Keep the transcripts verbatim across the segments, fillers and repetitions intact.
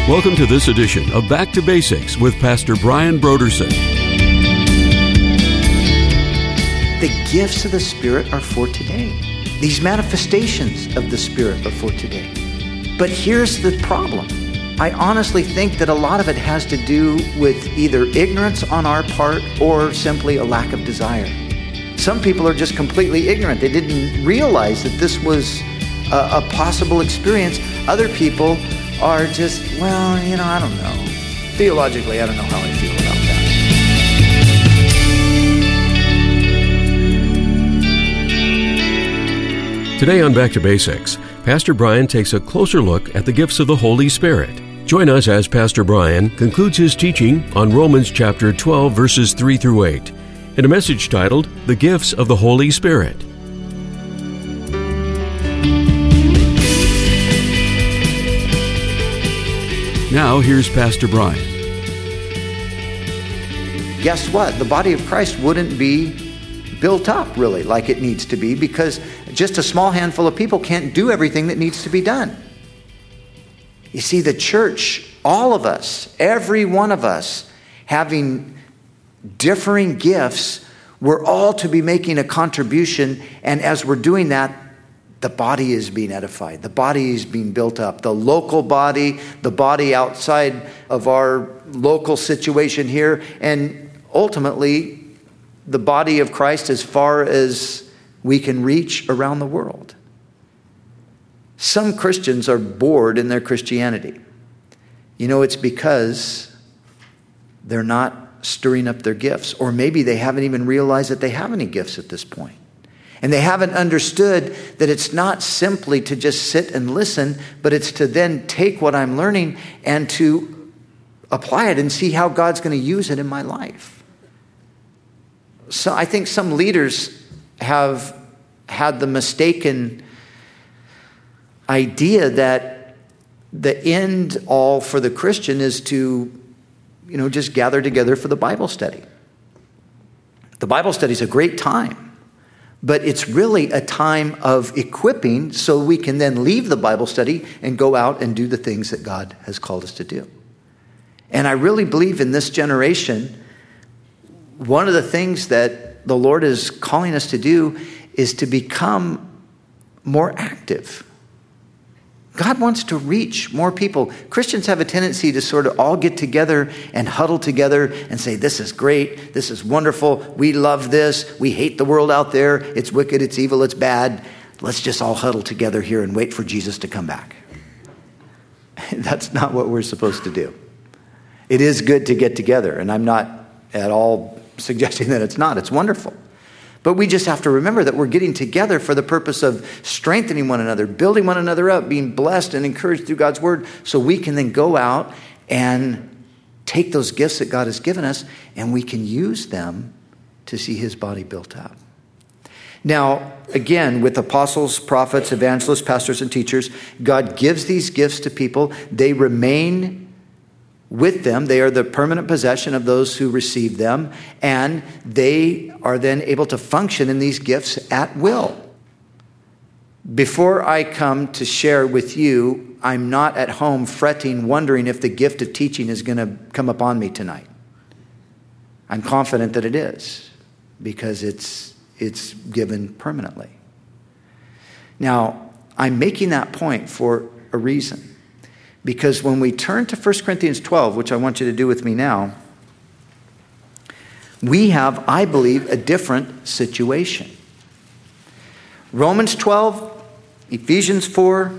Welcome to this edition of Back to Basics with Pastor Brian Brodersen. The gifts of the Spirit are for today. These manifestations of the Spirit are for today. But here's the problem. I honestly think that a lot of it has to do with either ignorance on our part or simply a lack of desire. Some people are just completely ignorant. They didn't realize that this was a, a possible experience. Other people are just, well, you know, I don't know. Theologically, I don't know how I feel about that. Today on Back to Basics, Pastor Brian takes a closer look at the gifts of the Holy Spirit. Join us as Pastor Brian concludes his teaching on Romans chapter twelve, verses three through eight, in a message titled, The Gifts of the Holy Spirit. Now, here's Pastor Brian. Guess what? The body of Christ wouldn't be built up, really, like it needs to be, because just a small handful of people can't do everything that needs to be done. You see, the church, all of us, every one of us, having differing gifts, we're all to be making a contribution, and as we're doing that, the body is being edified. The body is being built up. The local body, the body outside of our local situation here, and ultimately, the body of Christ as far as we can reach around the world. Some Christians are bored in their Christianity. You know, it's because they're not stirring up their gifts, or maybe they haven't even realized that they have any gifts at this point. And they haven't understood that it's not simply to just sit and listen, but it's to then take what I'm learning and to apply it and see how God's going to use it in my life. So I think some leaders have had the mistaken idea that the end all for the Christian is to, you know, just gather together for the Bible study. The Bible study is a great time. But it's really a time of equipping so we can then leave the Bible study and go out and do the things that God has called us to do. And I really believe in this generation, one of the things that the Lord is calling us to do is to become more active. God wants to reach more people. Christians have a tendency to sort of all get together and huddle together and say, this is great, this is wonderful, we love this, we hate the world out there, it's wicked, it's evil, it's bad. Let's just all huddle together here and wait for Jesus to come back. That's not what we're supposed to do. It is good to get together, and I'm not at all suggesting that it's not. It's wonderful. But we just have to remember that we're getting together for the purpose of strengthening one another, building one another up, being blessed and encouraged through God's word, so we can then go out and take those gifts that God has given us, and we can use them to see his body built up. Now, again, with apostles, prophets, evangelists, pastors, and teachers, God gives these gifts to people. They remain with them. They are the permanent possession of those who receive them, and they are then able to function in these gifts at will. Before I come to share with you, I'm not at home fretting, wondering if the gift of teaching is going to come upon me tonight. I'm confident that it is, because it's it's given permanently. Now, I'm making that point for a reason. Because when we turn to First Corinthians twelve, which I want you to do with me now, we have, I believe, a different situation. Romans twelve, Ephesians four,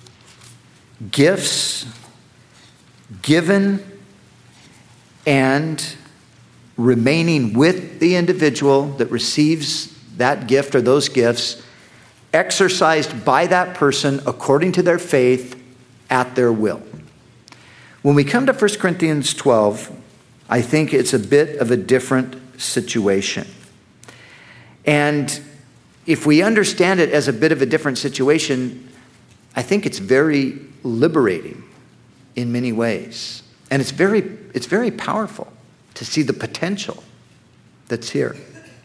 gifts given and remaining with the individual that receives that gift or those gifts, exercised by that person according to their faith, at their will. When we come to First Corinthians twelve, I think it's a bit of a different situation. And if we understand it as a bit of a different situation, I think it's very liberating in many ways. And it's very, it's very powerful to see the potential that's here.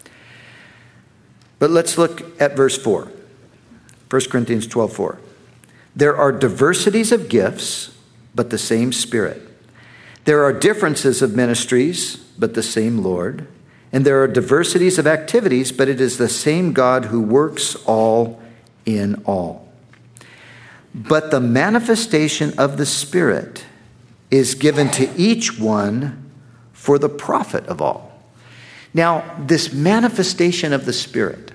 But let's look at verse four. First Corinthians twelve four. There are diversities of gifts, but the same Spirit. There are differences of ministries, but the same Lord. And there are diversities of activities, but it is the same God who works all in all. But the manifestation of the Spirit is given to each one for the profit of all. Now, this manifestation of the Spirit,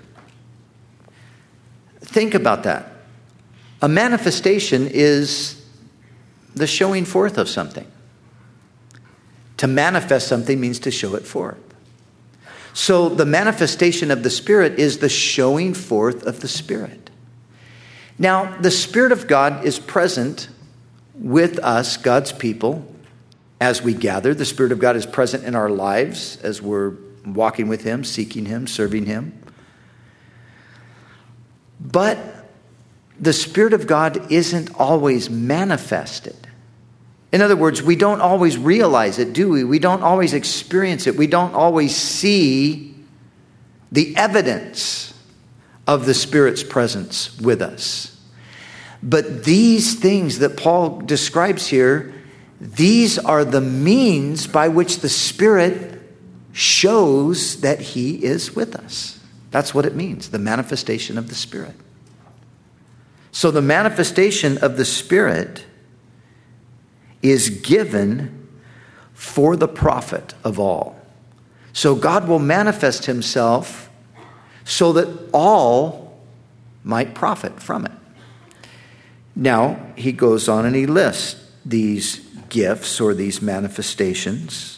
think about that. A manifestation is the showing forth of something. To manifest something means to show it forth. So the manifestation of the Spirit is the showing forth of the Spirit. Now, the Spirit of God is present with us, God's people, as we gather. The Spirit of God is present in our lives as we're walking with Him, seeking Him, serving Him. But the Spirit of God isn't always manifested. In other words, we don't always realize it, do we? We don't always experience it. We don't always see the evidence of the Spirit's presence with us. But these things that Paul describes here, these are the means by which the Spirit shows that He is with us. That's what it means, the manifestation of the Spirit. So the manifestation of the Spirit is given for the profit of all. So God will manifest Himself so that all might profit from it. Now, he goes on and he lists these gifts or these manifestations.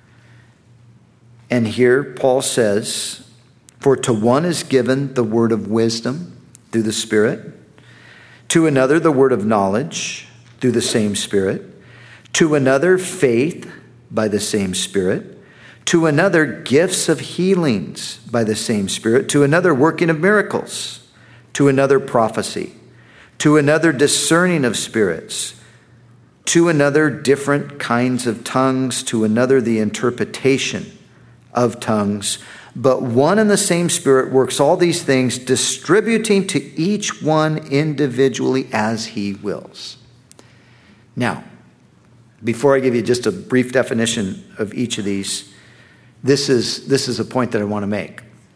And here Paul says, for to one is given the word of wisdom through the Spirit, to another the word of knowledge through the same Spirit, to another faith by the same Spirit, to another gifts of healings by the same Spirit, to another working of miracles, to another prophecy, to another discerning of spirits, to another different kinds of tongues, to another the interpretation of tongues. But one and the same Spirit works all these things, distributing to each one individually as He wills. Now, before I give you just a brief definition of each of these, this is, this is a point that I want to make.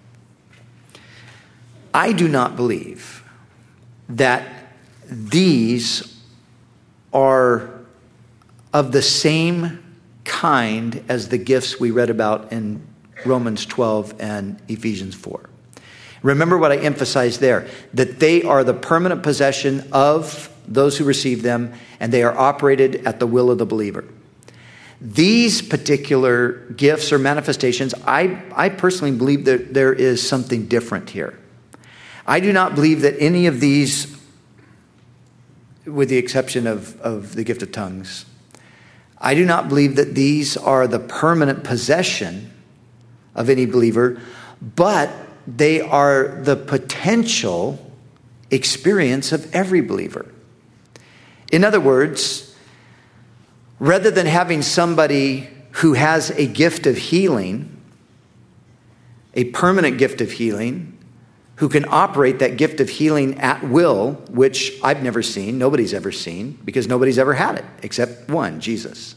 I do not believe that these are of the same kind as the gifts we read about in Romans twelve and Ephesians four. Remember what I emphasized there, that they are the permanent possession of those who receive them, and they are operated at the will of the believer. These particular gifts or manifestations, I, I personally believe that there is something different here. I do not believe that any of these, with the exception of, of the gift of tongues, I do not believe that these are the permanent possession of any believer, but they are the potential experience of every believer. In other words, rather than having somebody who has a gift of healing, a permanent gift of healing, who can operate that gift of healing at will, which I've never seen, nobody's ever seen, because nobody's ever had it, except one, Jesus.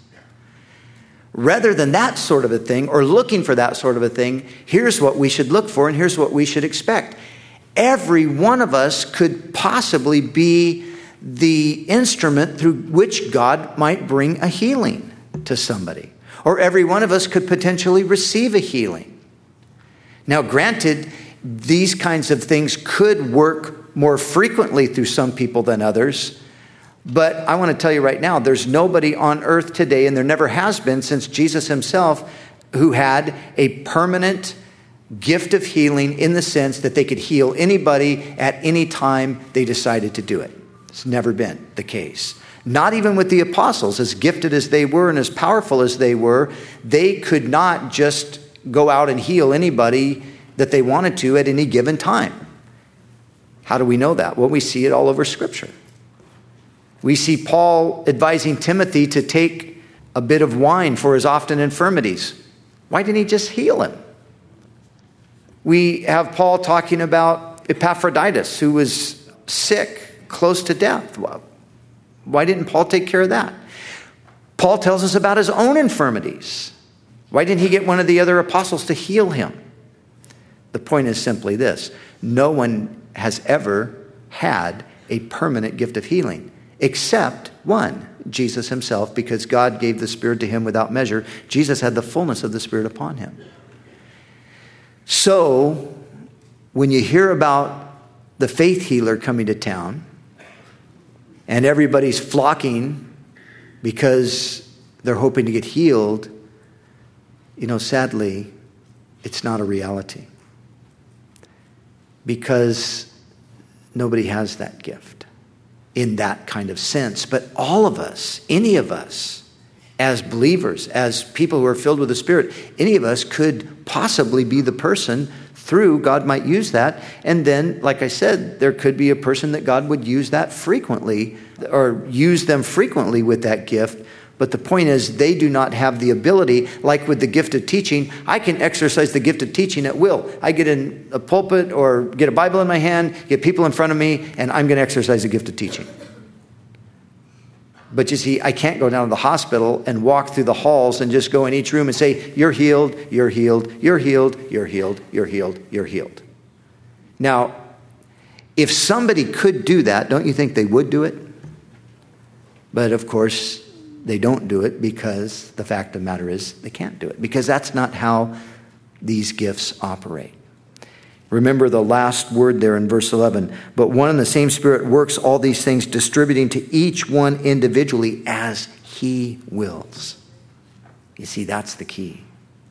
Rather than that sort of a thing, or looking for that sort of a thing, here's what we should look for and here's what we should expect. Every one of us could possibly be the instrument through which God might bring a healing to somebody. Or every one of us could potentially receive a healing. Now, granted, these kinds of things could work more frequently through some people than others. But I want to tell you right now, there's nobody on earth today, and there never has been since Jesus himself, who had a permanent gift of healing in the sense that they could heal anybody at any time they decided to do it. It's never been the case. Not even with the apostles, as gifted as they were and as powerful as they were, they could not just go out and heal anybody that they wanted to at any given time. How do we know that? Well, we see it all over Scripture. We see Paul advising Timothy to take a bit of wine for his often infirmities. Why didn't he just heal him? We have Paul talking about Epaphroditus, who was sick, close to death. Why didn't Paul take care of that? Paul tells us about his own infirmities. Why didn't he get one of the other apostles to heal him? The point is simply this. No one has ever had a permanent gift of healing except one, Jesus himself, because God gave the Spirit to him without measure. Jesus had the fullness of the Spirit upon him. So, when you hear about the faith healer coming to town and everybody's flocking because they're hoping to get healed, you know, sadly, it's not a reality. Because nobody has that gift in that kind of sense. But all of us, any of us, as believers, as people who are filled with the Spirit, any of us could possibly be the person through God might use that. And then, like I said, there could be a person that God would use that frequently or use them frequently with that gift. But the point is, they do not have the ability, like with the gift of teaching. I can exercise the gift of teaching at will. I get in a pulpit or get a Bible in my hand, get people in front of me, and I'm going to exercise the gift of teaching. But you see, I can't go down to the hospital and walk through the halls and just go in each room and say, you're healed, you're healed, you're healed, you're healed, you're healed, you're healed. Now, if somebody could do that, don't you think they would do it? But of course, they don't do it because the fact of the matter is they can't do it. Because that's not how these gifts operate. Remember the last word there in verse eleven. But one and the same Spirit works all these things, distributing to each one individually as he wills. You see, that's the key.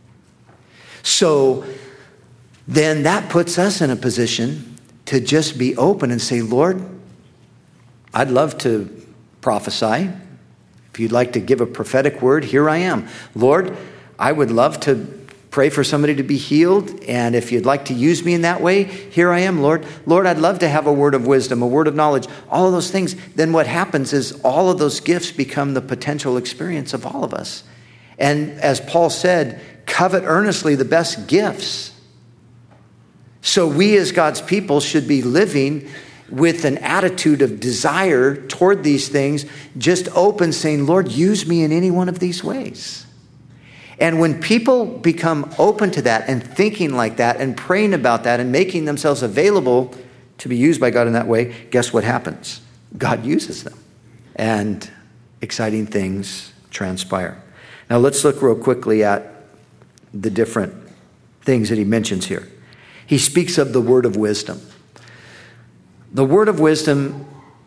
So then that puts us in a position to just be open and say, Lord, I'd love to prophesy. If you'd like to give a prophetic word, here I am. Lord, I would love to pray for somebody to be healed. And if you'd like to use me in that way, here I am, Lord. Lord, I'd love to have a word of wisdom, a word of knowledge, all of those things. Then what happens is all of those gifts become the potential experience of all of us. And as Paul said, covet earnestly the best gifts. So we as God's people should be living with an attitude of desire toward these things, just open, saying, Lord, use me in any one of these ways. And when people become open to that and thinking like that and praying about that and making themselves available to be used by God in that way, guess what happens? God uses them. And exciting things transpire. Now let's look real quickly at the different things that he mentions here. He speaks of the word of wisdom. The word of wisdom,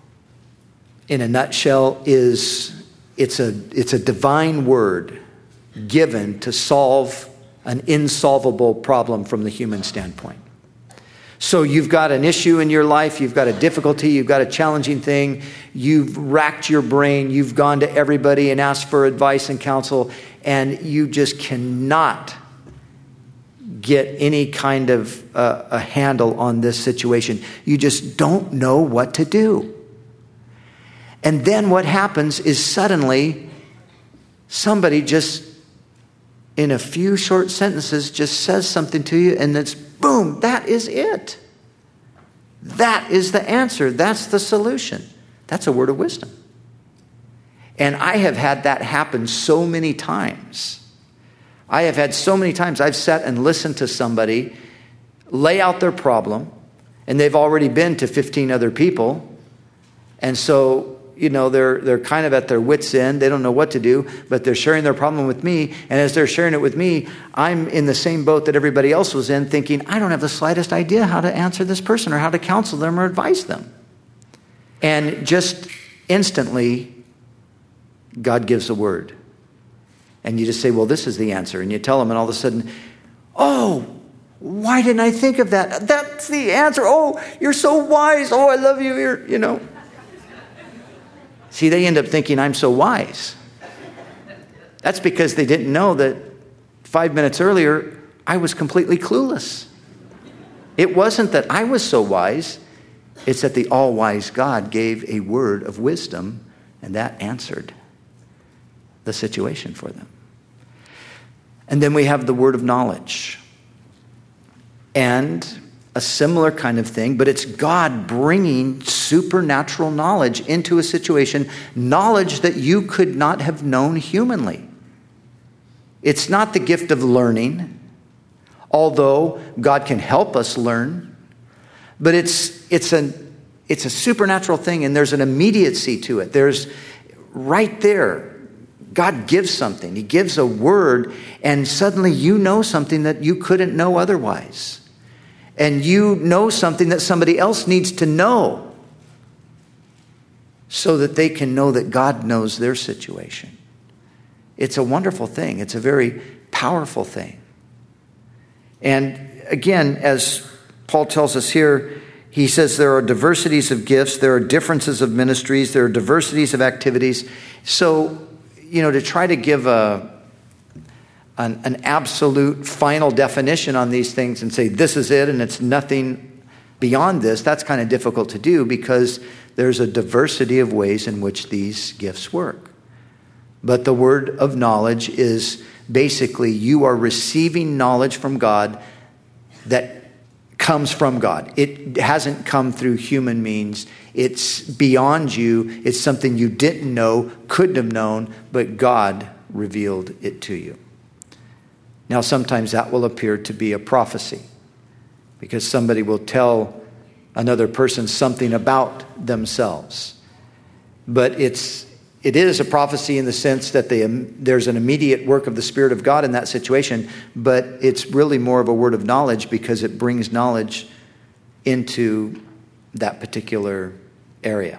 in a nutshell, is it's a it's a divine word given to solve an insolvable problem from the human standpoint. So you've got an issue in your life, you've got a difficulty, you've got a challenging thing, you've racked your brain, you've gone to everybody and asked for advice and counsel, and you just cannot get any kind of uh, a handle on this situation. You just don't know what to do. And then what happens is suddenly somebody just in a few short sentences just says something to you, and it's boom, that is it. That is the answer. That's the solution. That's a word of wisdom. And I have had that happen so many times. I have had so many times I've sat and listened to somebody lay out their problem, and they've already been to fifteen other people. And so, you know, they're they're kind of at their wits' end. They don't know what to do, but they're sharing their problem with me. And as they're sharing it with me, I'm in the same boat that everybody else was in, thinking, I don't have the slightest idea how to answer this person or how to counsel them or advise them. And just instantly, God gives a word. And you just say, well, this is the answer. And you tell them, and all of a sudden, oh, why didn't I think of that? That's the answer. Oh, you're so wise. Oh, I love you. You're, you know. See, they end up thinking I'm so wise. That's because they didn't know that five minutes earlier, I was completely clueless. It wasn't that I was so wise. It's that the all-wise God gave a word of wisdom, and that answered the situation for them. And then we have the word of knowledge. And a similar kind of thing, but it's God bringing supernatural knowledge into a situation, knowledge that you could not have known humanly. It's not the gift of learning, although God can help us learn, but it's it's a it's a supernatural thing, and there's an immediacy to it. There's right there, God gives something. He gives a word, and suddenly you know something that you couldn't know otherwise. And you know something that somebody else needs to know so that they can know that God knows their situation. It's a wonderful thing. It's a very powerful thing. And again, as Paul tells us here, he says there are diversities of gifts, there are differences of ministries, there are diversities of activities. So, you know, to try to give a An, an absolute final definition on these things and say this is it and it's nothing beyond this, that's kind of difficult to do because there's a diversity of ways in which these gifts work. But the word of knowledge is basically you are receiving knowledge from God that comes from God. It hasn't come through human means. It's beyond you. It's something you didn't know, couldn't have known, but God revealed it to you. Now, sometimes that will appear to be a prophecy because somebody will tell another person something about themselves. But it's, it is a prophecy in the sense that they, there's an immediate work of the Spirit of God in that situation, but it's really more of a word of knowledge because it brings knowledge into that particular area.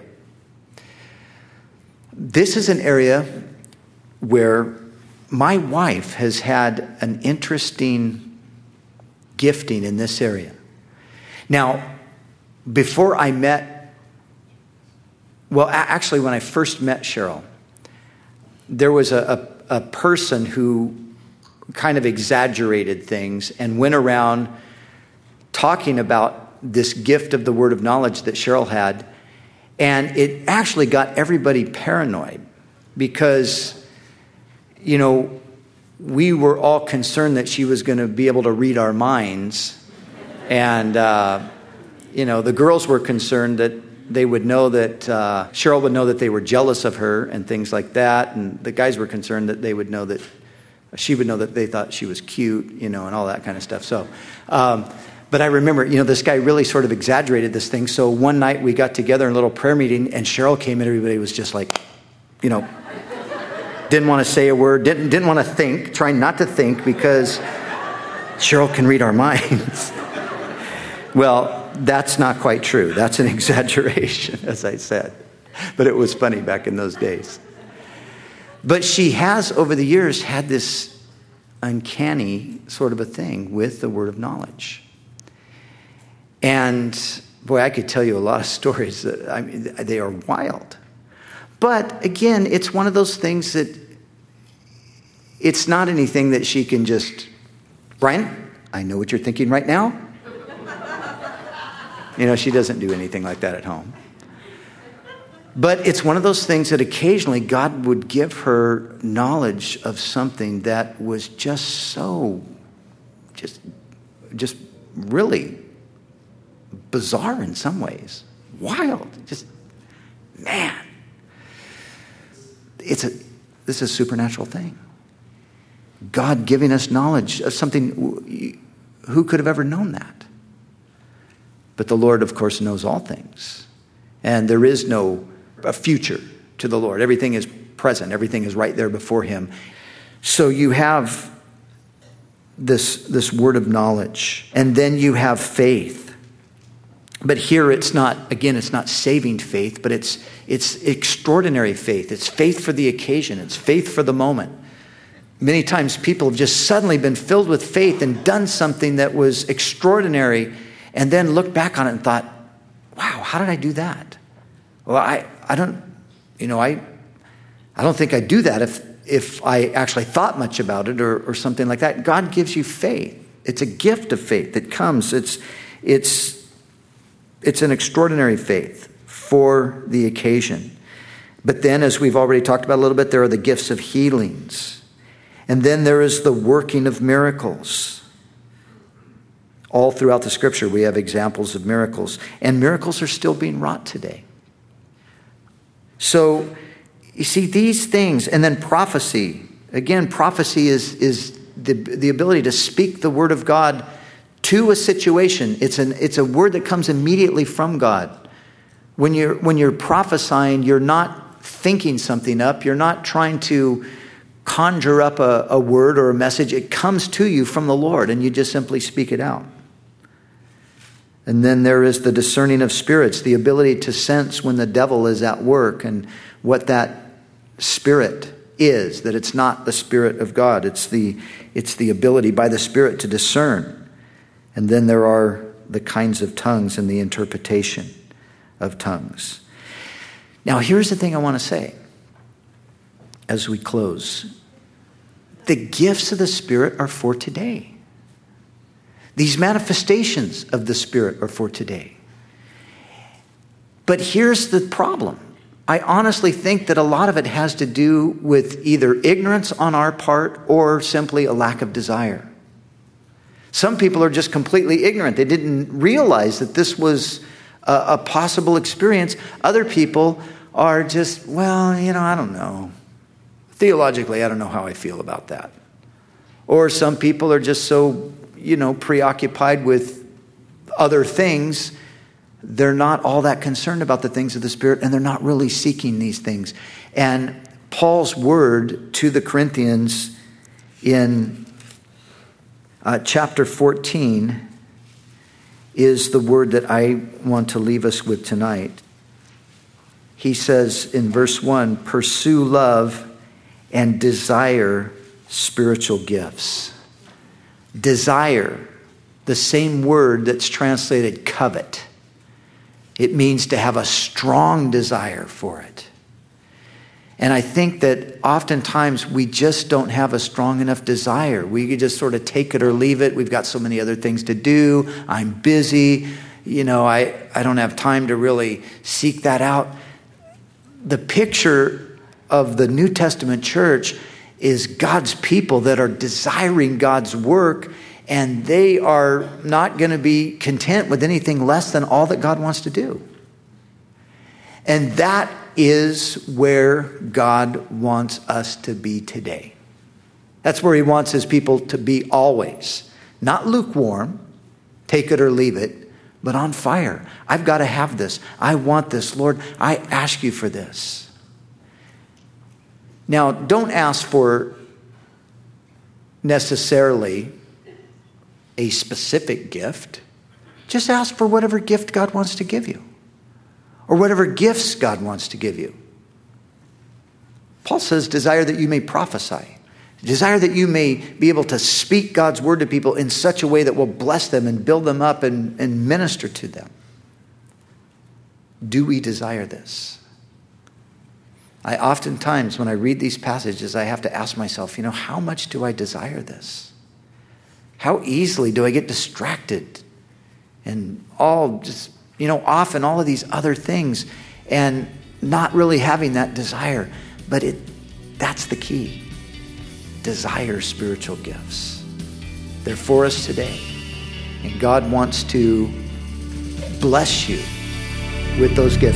This is an area where my wife has had an interesting gifting in this area. Now, before I met, well, actually, when I first met Cheryl, there was a, a, a person who kind of exaggerated things and went around talking about this gift of the word of knowledge that Cheryl had. And it actually got everybody paranoid because, you know, we were all concerned that she was going to be able to read our minds. And, uh, you know, the girls were concerned that they would know that, uh, Cheryl would know that they were jealous of her and things like that. And the guys were concerned that they would know that, she would know that they thought she was cute, you know, and all that kind of stuff. So, um, but I remember, you know, this guy really sort of exaggerated this thing. So one night we got together in a little prayer meeting and Cheryl came and everybody was just like, you know, didn't want to say a word, didn't didn't want to think, trying not to think because Cheryl can read our minds. Well, that's not quite true. That's an exaggeration, as I said. But it was funny back in those days. But she has, over the years, had this uncanny sort of a thing with the word of knowledge. And, boy, I could tell you a lot of stories that, I mean, they are wild. But, again, it's one of those things that it's not anything that she can just, Brian, I know what you're thinking right now. You know, she doesn't do anything like that at home. But it's one of those things that occasionally God would give her knowledge of something that was just so, just, just really bizarre in some ways. Wild. Just, man. It's a, this is a supernatural thing. God giving us knowledge of something, who could have ever known that? But the Lord, of course, knows all things. And there is no a future to the Lord. Everything is present. Everything is right there before him. So you have this, this word of knowledge. And then you have faith. But here it's not, again, it's not saving faith, but it's it's extraordinary faith. It's faith for the occasion. It's faith for the moment. Many times people have just suddenly been filled with faith and done something that was extraordinary and then looked back on it and thought, wow, how did I do that? Well, I, I don't, you know, I I don't think I'd do that if if I actually thought much about it or, or something like that. God gives you faith. It's a gift of faith that comes. It's it's it's an extraordinary faith for the occasion. But then, as we've already talked about a little bit, there are the gifts of healings. And then there is the working of miracles. All throughout the Scripture, we have examples of miracles, and miracles are still being wrought today. So, you see, these things, and then prophecy. Again, prophecy is, is the, the ability to speak the word of God to a situation. It's an it's a word that comes immediately from God. When you're when you're prophesying, you're not thinking something up. You're not trying to conjure up a, a word or a message. It comes to you from the Lord, and you just simply speak it out. And then there is the discerning of spirits, the ability to sense when the devil is at work and what that spirit is, that it's not the Spirit of God. It's the, it's the ability by the Spirit to discern. And then there are the kinds of tongues and the interpretation of tongues. Now, here's the thing I want to say as we close. The gifts of the Spirit are for today. These manifestations of the Spirit are for today. But here's the problem. I honestly think that a lot of it has to do with either ignorance on our part or simply a lack of desire. Some people are just completely ignorant. They didn't realize that this was a, a possible experience. Other people are just, well, you know, I don't know. Theologically, I don't know how I feel about that. Or some people are just so, you know, preoccupied with other things, they're not all that concerned about the things of the Spirit, and they're not really seeking these things. And Paul's word to the Corinthians in uh, chapter fourteen is the word that I want to leave us with tonight. He says in verse one, pursue love and desire spiritual gifts. Desire, the same word that's translated covet. It means to have a strong desire for it. And I think that oftentimes we just don't have a strong enough desire. We could just sort of take it or leave it. We've got so many other things to do. I'm busy. You know, I, I don't have time to really seek that out. The picture of the New Testament church is God's people that are desiring God's work, and they are not going to be content with anything less than all that God wants to do. And that is where God wants us to be today. That's where he wants his people to be always. Not lukewarm, take it or leave it, but on fire. I've got to have this. I want this. Lord, I ask you for this. Now, don't ask for necessarily a specific gift. Just ask for whatever gift God wants to give you, or whatever gifts God wants to give you. Paul says, desire that you may prophesy. Desire that you may be able to speak God's word to people in such a way that will bless them and build them up and, and minister to them. Do we desire this? I oftentimes, when I read these passages, I have to ask myself, you know, how much do I desire this? How easily do I get distracted and all just, you know, off in all of these other things and not really having that desire? But it that's the key. Desire spiritual gifts. They're for us today. And God wants to bless you with those gifts.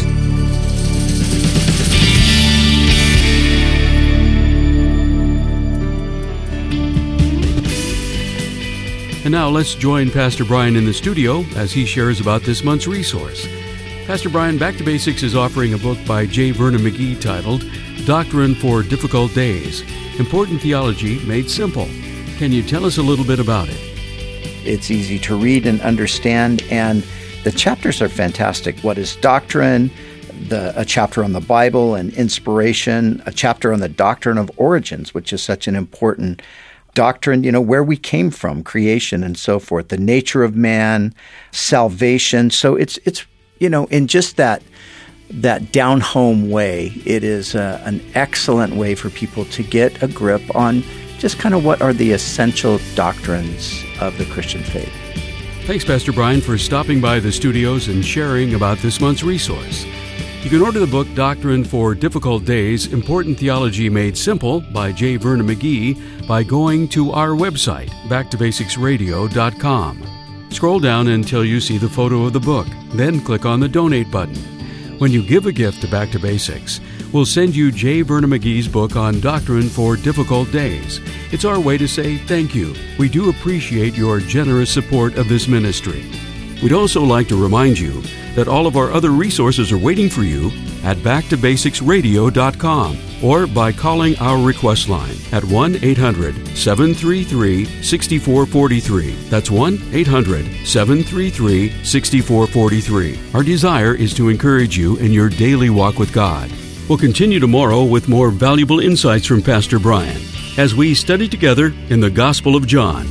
And now let's join Pastor Brian in the studio as he shares about this month's resource. Pastor Brian, Back to Basics is offering a book by J. Vernon McGee titled Doctrine for Difficult Days, Important Theology Made Simple. Can you tell us a little bit about it? It's easy to read and understand, and the chapters are fantastic. What is doctrine? The, a chapter on the Bible and inspiration, a chapter on the doctrine of origins, which is such an important doctrine, you know, where we came from, creation and so forth, the nature of man, salvation. So it's, it's you know, in just that that down-home way, it is uh, an excellent way for people to get a grip on just kind of what are the essential doctrines of the Christian faith. Thanks, Pastor Brian, for stopping by the studios and sharing about this month's resource. You can order the book Doctrine for Difficult Days, Important Theology Made Simple by J. Vernon McGee by going to our website, back to basics radio dot com. Scroll down until you see the photo of the book, then click on the Donate button. When you give a gift to Back to Basics, we'll send you J. Vernon McGee's book on Doctrine for Difficult Days. It's our way to say thank you. We do appreciate your generous support of this ministry. We'd also like to remind you that all of our other resources are waiting for you at back to basics radio dot com or by calling our request line at one eight hundred seven three three six four four three. That's one eight hundred seven three three six four four three. Our desire is to encourage you in your daily walk with God. We'll continue tomorrow with more valuable insights from Pastor Brian as we study together in the Gospel of John.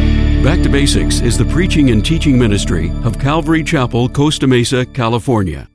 Back to Basics is the preaching and teaching ministry of Calvary Chapel, Costa Mesa, California.